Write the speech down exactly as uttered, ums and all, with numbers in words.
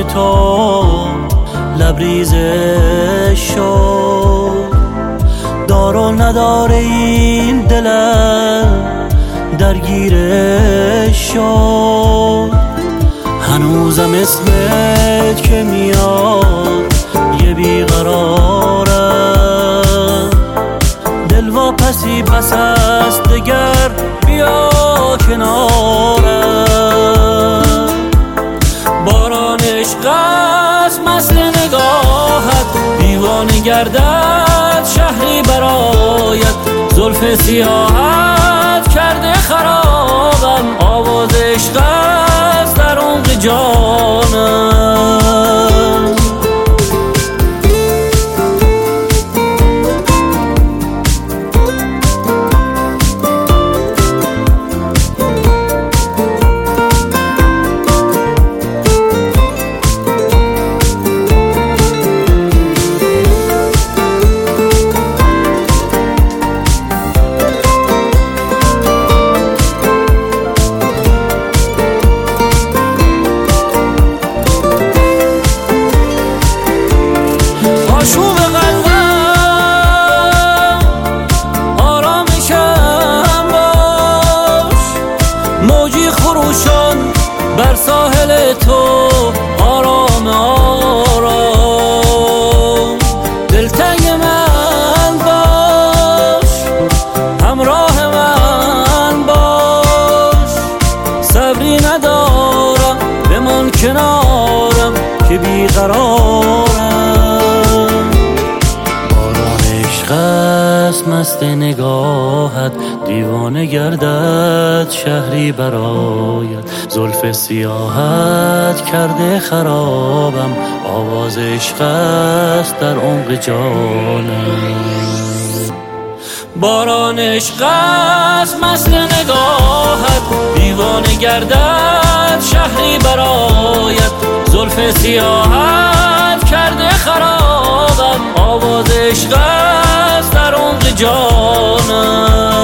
تو لبریزش شد، دار و ندار این دلم درگیرش شد. هنوزم اسمت که میاد یه بیقرارم، دل واپسی بس است دگر بیا کنارم. باران عشق است مست نگاهت، دیوانه گردد شهری برایت، زلف سیاهت کرده خرابم، آواز عشق است در عمق جانم. آشوب قلبم آرامشم باش، موجی خروشان بر ساحل تو آرام آرام. دلتنگ من باش، همراه من باش، صبری ندارم بمان کنارم که بیقرارم. قصد مست نگاهت، دیوانه گردد شهری برایت، زلف سیاهت کرده خرابم، آواز عشق است در عمق جانم. باران عشق است مست نگاهت، دیوانه گردد شهری برایت، زلف سیاهت کرده خرابم، آواز عشق است در عمق جانم.